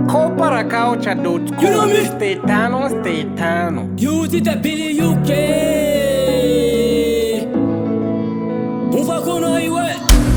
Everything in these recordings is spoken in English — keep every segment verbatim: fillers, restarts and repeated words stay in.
Coparacaucha dot com. You know me? Stetano, Stetano. Use it a Billy U K. On va qu'on aille, ouais.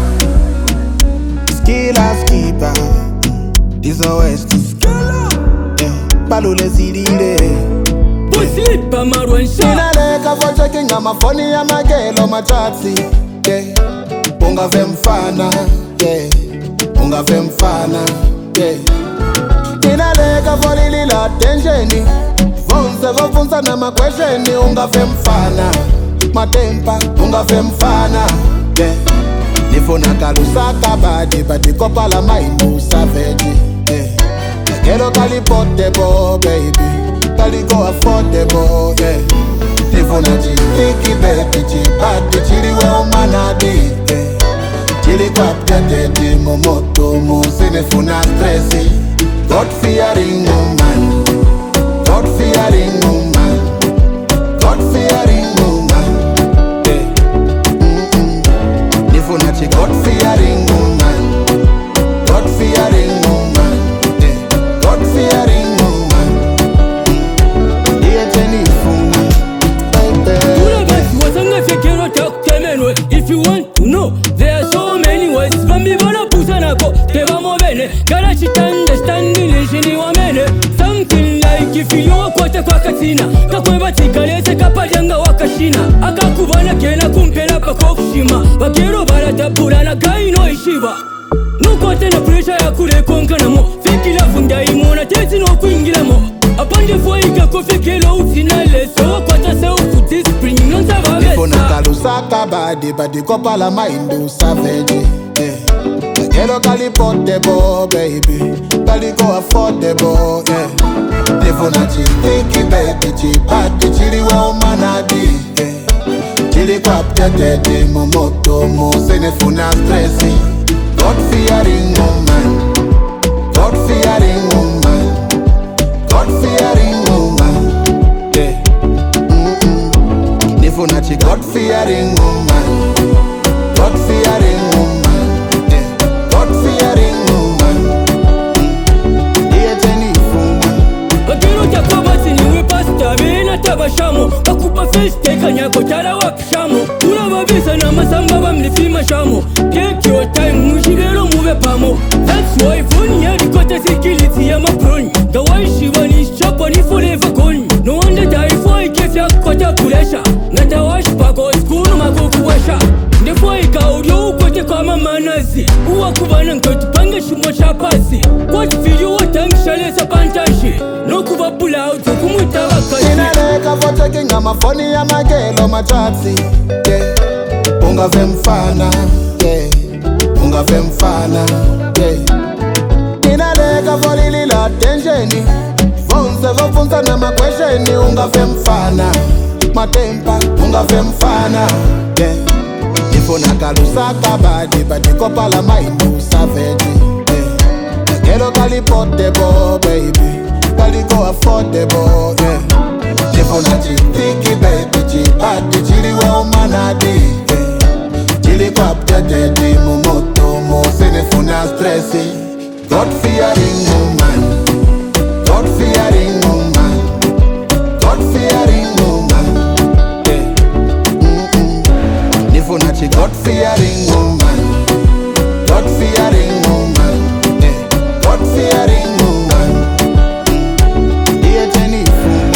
Skilla skipper. This always to skilla. Palu le zidide. Sleep, Marwan Shah. Ninaleka for checking on my phone ya magelo machatsi. Yeah. Unga vemfana. Yeah. Unga vemfana. Yeah. Ninaleka for lili la tensioni. Vonse vofunsa na makwesheni. Unga vemfana. Matempa. Unga vemfana. Yeah. Nifuna kalusa kabadi. Badi kopa la maindu savage. Yeah. Kero kali potebo baby. Kali go affordable, yeah. Nifuna chitiki baby, chipati chili we umanadi, yeah. Chili kwa pjateti momoto mo sinifuna stressi. God fearing woman, God fearing woman, God fearing woman, yeah. Mm-mm. Nifuna chi God fearing woman, God fearing woman, yeah. God fearing woman. If you want to know, there are so many ways. Vambi vana pusana ko, te vamo bene. Gara chitanda standing shini wa mene. Something like if you know kote kwa katina. Kakwe bati kalese kapajanga wakashina. Akakubana kena kumpela pa kokushima. Wakero barata purana gai no ishiba. Nukote na pressure ya kule konkana mo. Fiki la funda imona teti no kuingila mo. Apande fo ika kofekelo ufinale. So kwata se ufuti spring non sa va vesta. Nifuna kalusa kabadi badi kopa la maindu savage, yeah. Kero kali potebo baby. Kali go affordable, yeah. Nifuna chitiki baby. Chipati chili we umanadi, yeah. Chili kwa pjateti momoto mo sinifuna stressi. God fearing woman, God fearing woman, God fearing woman, yeah. Mm-mm. Nifuna chi God fearing woman, God fearing woman, yeah. God fearing woman, yeah. Jenifuna. Wakiro chakwa basi niwe pasta mina tabashamo. Wakupa feste kanyako tala wakishamo. Una babisa na masamba bamlifima shamo. Take your time mushigero mube pamo. That's why phone ya rikote sikiliti ya maproni. The way she want is chop on it forever gone. No wonder die for I give ya kota kulesha. Ngata wash pako skulu makukuwesha. Ndefo ikaudio ukote kwa mamanazi. Uwa kubana nkotu panga shimo chapasi. What video watangishale sa pantashi. No kuba pull out kumuta wakashi. Ninaleka for checking on my phone ya magelo machatsi, yeah. Unga vemfana, yeah. Unga vemfana, yeah. Ninaleka for lili la tensioni. Vonse vofunsa na makwesheni. Unga vemfana. Matempa, unga vemfana, yeah. Nifuna kalusa kabadi badi kopa la maindu savage, yeah. Kero kali potebo baby. Kali go affordable, yeah. Nifuna chitiki baby. Chipati chili we umanadi, yeah. Chili kwa pjateti momoto mo sinifuna stressi. God fearing woman, God fearing woman, God fearing woman, yeah. Mm-mm. Nifuna chi God fearing woman, God fearing woman, yeah. God fearing woman, yeah. Jenifuna.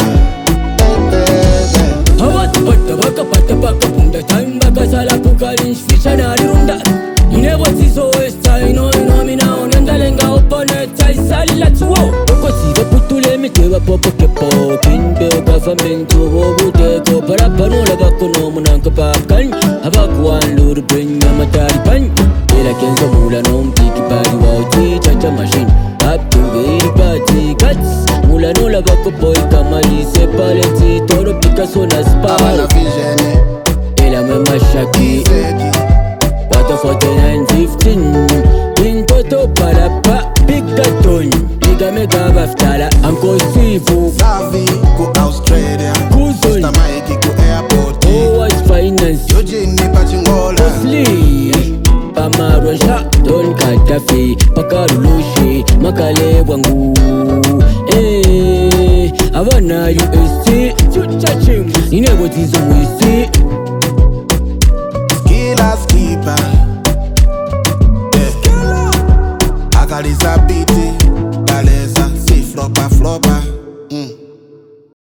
Hawat pata baka pata baka punda time baka sala pukalinsh fisha na runda. Never see so esta ino ino mi na onenda lenga opone tai sali la tuo. Oko si ve putule mi te va popo ke po. Kimbe government wo bude ko para panola bako no munanka pakan. Abaku an lur bring na matari pan. Ela kenzo mula no mpiki bali wa uti chacha machine. Up to very party cuts. Mula no la bako boy kama lise paleti toro Picasso na spal. Abana vision, Ela me mashaki. forty-nine fifteen in toto para pa picaton. Diga me gava ftala Anko Sifu Savi go Australia. Kuzon Mister Mikey go airport. Oh was finance Eugene Pachingola. Osli Kamaronsha Don Katafi Pakarulushi Makale Wangu Eh Avana U S C Inebo Tizo Wisi Skillers keeper Akaliza biti Galeza Si flopa flopa mm.